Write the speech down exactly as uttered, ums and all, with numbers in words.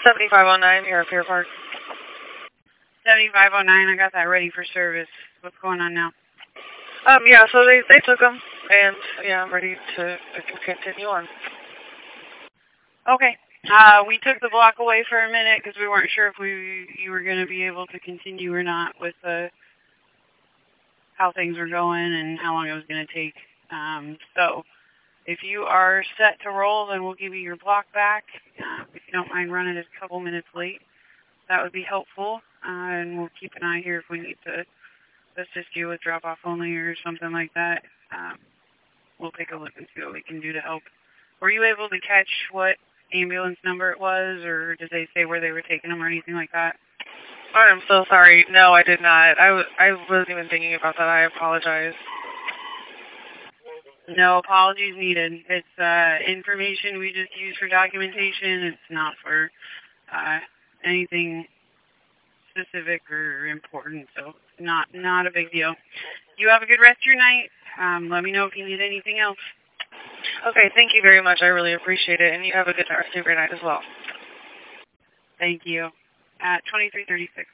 seventy-five oh nine here at Pier Park. seventy-five oh nine, I got that ready for service. What's going on now? Um, yeah, so they, they took them, and, yeah, I'm ready to, to continue on. Okay. Uh, we took the block away for a minute because we weren't sure if we you were going to be able to continue or not with uh, how things were going and how long it was going to take. Um, so if you are set to roll, then we'll give you your block back. Uh, if you don't mind running it a couple minutes late, that would be helpful. Uh, and we'll keep an eye here if we need to assist you with drop-off only or something like that. Um, we'll take a look and see what we can do to help. Were you able to catch what ambulance number it was, or did they say where they were taking them or anything like that? I am so sorry. No, I did not. I, w I wasn't even thinking about that. I apologize. No apologies needed. It's uh, information we just use for documentation. It's not for uh, anything specific or important, so not not a big deal. You have a good rest of your night. Um, let me know if you need anything else. Okay, thank you very much. I really appreciate it, and you have a good rest of your night as well. Thank you. At twenty-three thirty-six.